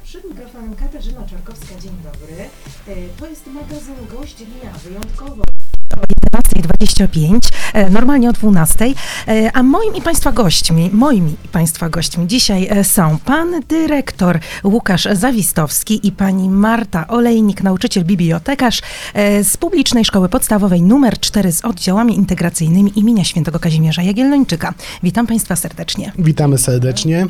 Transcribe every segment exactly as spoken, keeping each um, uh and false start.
Przed mikrofonem Katarzyna Czarkowska, dzień dobry. To jest magazyn Gość Dnia, wyjątkowo o jedenastej dwadzieścia pięć, normalnie o dwunastej, a moim i Państwa gośćmi, moimi i Państwa gośćmi dzisiaj są pan dyrektor Łukasz Zawistowski i pani Marta Olejnik, nauczyciel bibliotekarz z Publicznej Szkoły Podstawowej numer cztery z oddziałami integracyjnymi imienia Świętego Kazimierza Jagiellończyka. Witam Państwa serdecznie. Witamy serdecznie.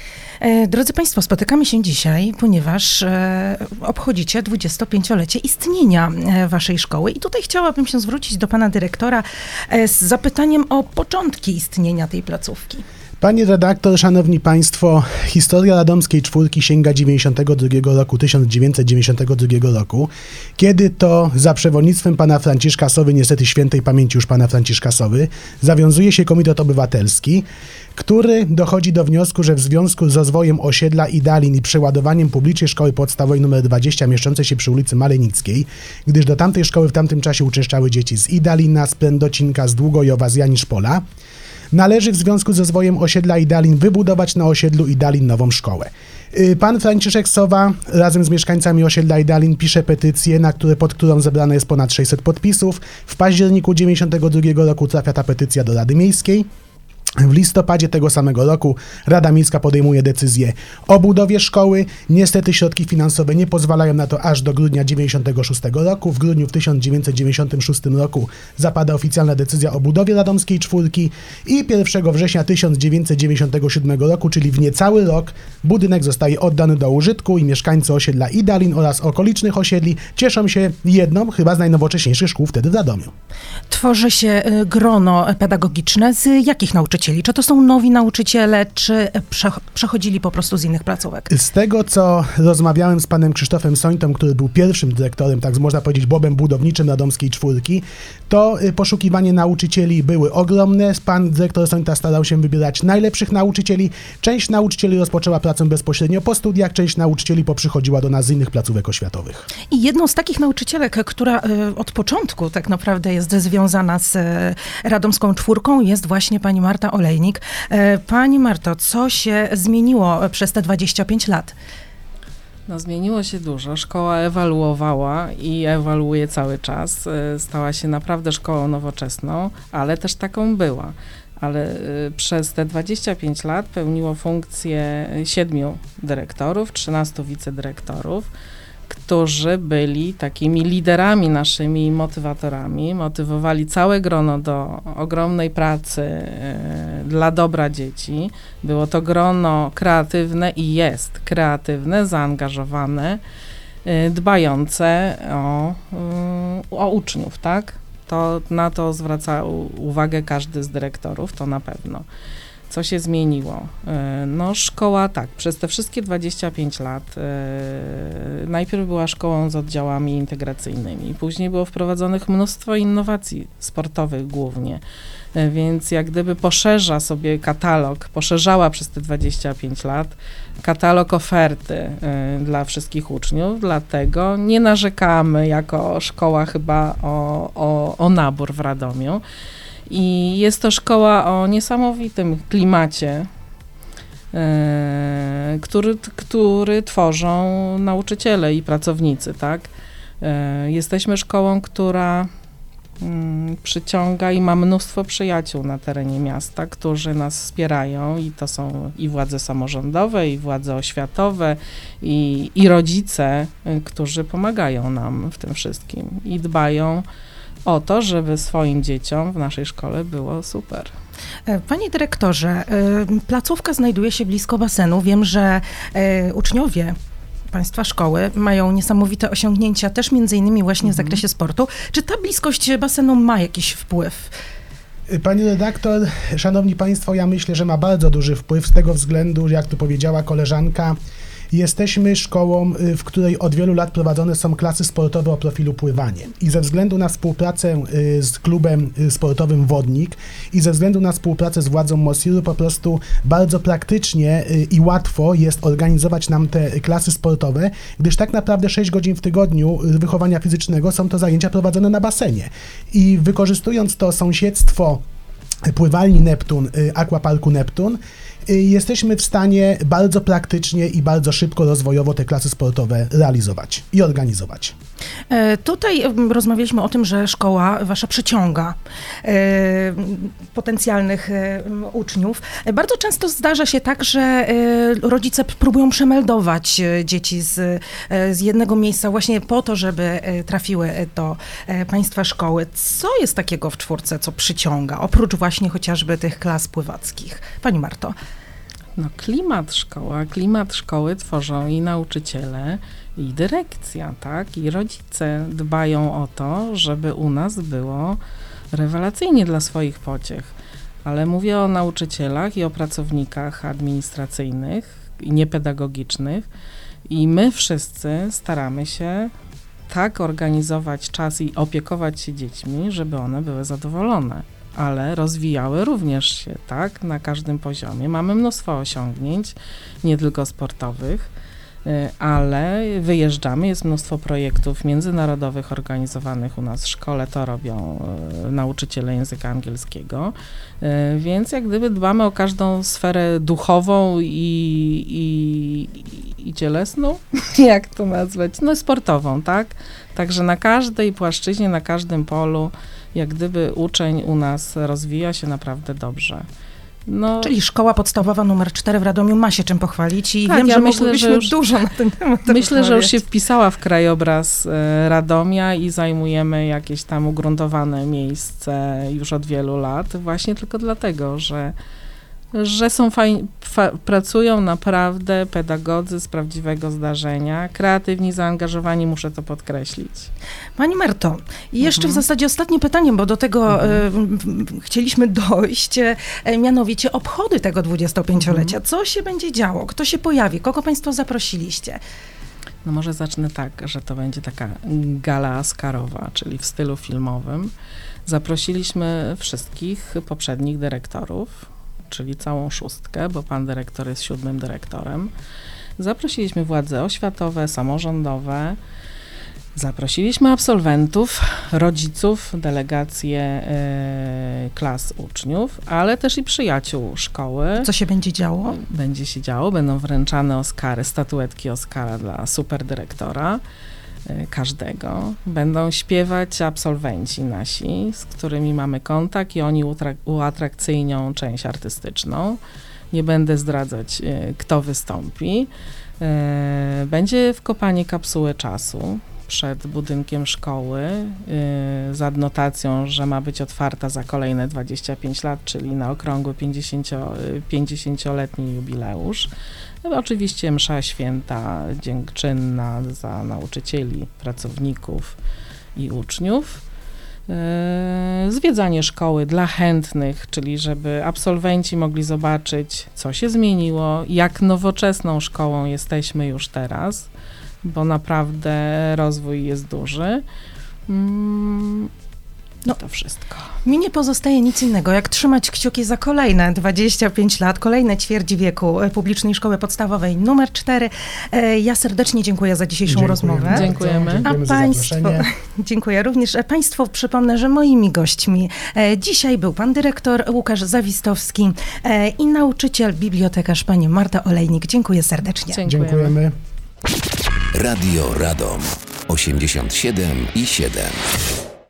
Drodzy Państwo, spotykamy się dzisiaj, ponieważ e, obchodzicie dwudziestopięciolecie istnienia e, Waszej szkoły i tutaj chciałabym się zwrócić do Pana Dyrektora e, z zapytaniem o początki istnienia tej placówki. Pani redaktor, szanowni państwo, historia Radomskiej Czwórki sięga dziewięćdziesiątego drugiego roku, tysiąc dziewięćset dziewięćdziesiątego drugiego roku, kiedy to za przewodnictwem pana Franciszka Sowy, niestety świętej pamięci już pana Franciszka Sowy, zawiązuje się Komitet Obywatelski, który dochodzi do wniosku, że w związku z rozwojem osiedla Idalin i przeładowaniem Publicznej Szkoły Podstawowej nr dwadzieścia mieszczącej się przy ulicy Malenickiej, gdyż do tamtej szkoły w tamtym czasie uczęszczały dzieci z Idalina, z Prędocinka, z Długojowa, z Janiszpola, należy w związku z rozwojem osiedla Idalin wybudować na osiedlu Idalin nową szkołę. Pan Franciszek Sowa razem z mieszkańcami osiedla Idalin pisze petycję, na które, pod którą zebrane jest ponad sześćset podpisów. W październiku dziewięćdziesiątego drugiego roku trafia ta petycja do Rady Miejskiej. W listopadzie tego samego roku Rada Miejska podejmuje decyzję o budowie szkoły. Niestety środki finansowe nie pozwalają na to aż do grudnia dziewięćdziesiątego szóstego roku. W grudniu w tysiąc dziewięćset dziewięćdziesiątym szóstym roku zapada oficjalna decyzja o budowie Radomskiej Czwórki i pierwszego września tysiąc dziewięćset dziewięćdziesiątego siódmego roku, czyli w niecały rok, budynek zostaje oddany do użytku i mieszkańcy osiedla Idalin oraz okolicznych osiedli cieszą się jedną, chyba z najnowocześniejszych szkół wtedy w Radomiu. Tworzy się grono pedagogiczne z jakich nauczycieli? Czy to są nowi nauczyciele, czy przechodzili po prostu z innych placówek? Z tego, co rozmawiałem z panem Krzysztofem Sońtą, który był pierwszym dyrektorem, tak można powiedzieć, bobem budowniczym Radomskiej Czwórki, to poszukiwanie nauczycieli były ogromne. Pan dyrektor Sońta starał się wybierać najlepszych nauczycieli. Część nauczycieli rozpoczęła pracę bezpośrednio po studiach, część nauczycieli poprzychodziła do nas z innych placówek oświatowych. I jedną z takich nauczycielek, która od początku tak naprawdę jest związana z Radomską Czwórką, jest właśnie pani Marta Olejnik. Pani Marto, co się zmieniło przez te dwadzieścia pięć lat? No, zmieniło się dużo. Szkoła ewaluowała i ewaluuje cały czas. Stała się naprawdę szkołą nowoczesną, ale też taką była. Ale przez te dwadzieścia pięć lat pełniło funkcję siedmiu dyrektorów, trzynastu wicedyrektorów, którzy byli takimi liderami naszymi, motywatorami, motywowali całe grono do ogromnej pracy y, dla dobra dzieci. Było to grono kreatywne i jest kreatywne, zaangażowane, y, dbające o, y, o uczniów, tak? To, na to zwraca uwagę każdy z dyrektorów, to na pewno. Co się zmieniło? No szkoła, tak, przez te wszystkie dwadzieścia pięć lat yy, najpierw była szkołą z oddziałami integracyjnymi, później było wprowadzonych mnóstwo innowacji sportowych głównie, yy, więc jak gdyby poszerza sobie katalog, poszerzała przez te dwadzieścia pięć lat katalog oferty yy, dla wszystkich uczniów, dlatego nie narzekamy jako szkoła chyba o, o, o nabór w Radomiu. I jest to szkoła o niesamowitym klimacie, yy, który, który tworzą nauczyciele i pracownicy, tak? Yy, jesteśmy szkołą, która yy, przyciąga i ma mnóstwo przyjaciół na terenie miasta, którzy nas wspierają i to są i władze samorządowe, i władze oświatowe, i, i rodzice, yy, którzy pomagają nam w tym wszystkim i dbają o to, żeby swoim dzieciom w naszej szkole było super. Panie dyrektorze, placówka znajduje się blisko basenu. Wiem, że uczniowie Państwa szkoły mają niesamowite osiągnięcia, też między innymi właśnie w zakresie sportu. Czy ta bliskość basenu ma jakiś wpływ? Pani redaktor, szanowni państwo, ja myślę, że ma bardzo duży wpływ z tego względu, jak tu powiedziała koleżanka, jesteśmy szkołą, w której od wielu lat prowadzone są klasy sportowe o profilu pływanie. I ze względu na współpracę z klubem sportowym Wodnik i ze względu na współpracę z władzą Mosiru po prostu bardzo praktycznie i łatwo jest organizować nam te klasy sportowe, gdyż tak naprawdę sześć godzin w tygodniu wychowania fizycznego są to zajęcia prowadzone na basenie. I wykorzystując to sąsiedztwo pływalni Neptun, Aquaparku Neptun, y, jesteśmy w stanie bardzo praktycznie i bardzo szybko rozwojowo te klasy sportowe realizować i organizować. E, Tutaj m, rozmawialiśmy o tym, że szkoła wasza przyciąga e, potencjalnych e, m, uczniów. E, Bardzo często zdarza się tak, że e, rodzice p- próbują przemeldować e, dzieci z, e, z jednego miejsca właśnie po to, żeby e, trafiły do e, państwa szkoły. Co jest takiego w czwórce, co przyciąga, oprócz właśnie chociażby tych klas pływackich? Pani Marto. No klimat szkoła, klimat szkoły tworzą i nauczyciele, i dyrekcja, tak? I rodzice dbają o to, żeby u nas było rewelacyjnie dla swoich pociech. Ale mówię o nauczycielach i o pracownikach administracyjnych i niepedagogicznych. I my wszyscy staramy się tak organizować czas i opiekować się dziećmi, żeby one były zadowolone, ale rozwijały również się, tak, na każdym poziomie. Mamy mnóstwo osiągnięć, nie tylko sportowych, y, ale wyjeżdżamy, jest mnóstwo projektów międzynarodowych organizowanych u nas w szkole, to robią y, nauczyciele języka angielskiego, y, więc jak gdyby dbamy o każdą sferę duchową i, i, i cielesną, jak to nazwać, no sportową, tak? Także na każdej płaszczyźnie, na każdym polu jak gdyby uczeń u nas rozwija się naprawdę dobrze. No, Czyli szkoła podstawowa numer cztery w Radomiu ma się czym pochwalić i Tak, wiem, ja że myślę, moglibyśmy że już- dużo na ten temat myślę, że już się rozmawiać. wpisała w krajobraz e, Radomia i zajmujemy jakieś tam ugruntowane miejsce już od wielu lat, właśnie tylko dlatego, że że są fajni, fa, pracują naprawdę pedagodzy z prawdziwego zdarzenia, kreatywni, zaangażowani, muszę to podkreślić. Pani Marto, i jeszcze Mhm. w zasadzie ostatnie pytanie, bo do tego e, m, m, chcieliśmy dojść, e, mianowicie obchody tego dwudziestopięciolecia. Co się będzie działo? Kto się pojawi? Kogo państwo zaprosiliście? No może zacznę tak, że to będzie taka gala oscarowa, czyli w stylu filmowym. Zaprosiliśmy wszystkich poprzednich dyrektorów, czyli całą szóstkę, bo pan dyrektor jest siódmym dyrektorem. Zaprosiliśmy władze oświatowe, samorządowe, zaprosiliśmy absolwentów, rodziców, delegacje e, klas uczniów, ale też i przyjaciół szkoły. Co się będzie działo? Będzie się działo, będą wręczane Oscary, statuetki Oscara dla superdyrektora y, każdego. Będą śpiewać absolwenci nasi, z którymi mamy kontakt i oni utrak- uatrakcyjnią część artystyczną. Nie będę zdradzać, y, kto wystąpi. Y, Będzie wkopanie kapsuły czasu przed budynkiem szkoły y, z adnotacją, że ma być otwarta za kolejne dwadzieścia pięć lat, czyli na okrągły pięćdziesięcioletni jubileusz. No, oczywiście msza święta dziękczynna za nauczycieli, pracowników i uczniów. Yy, Zwiedzanie szkoły dla chętnych, czyli żeby absolwenci mogli zobaczyć, co się zmieniło, jak nowoczesną szkołą jesteśmy już teraz, bo naprawdę rozwój jest duży. Mm, No to wszystko. Mi nie pozostaje nic innego, jak trzymać kciuki za kolejne dwadzieścia pięć lat, kolejne ćwierć wieku e, publicznej szkoły podstawowej numer cztery. E, Ja serdecznie dziękuję za dzisiejszą Dziękujemy rozmowę. bardzo. Dziękujemy. Dziękujemy A za państwo, zaproszenie. dziękuję również. E, Państwu przypomnę, że moimi gośćmi e, dzisiaj był pan dyrektor Łukasz Zawistowski e, i nauczyciel, bibliotekarz pani Marta Olejnik. Dziękuję serdecznie. Dziękujemy. Dziękujemy. Radio Radom osiemdziesiąt siedem i siedem.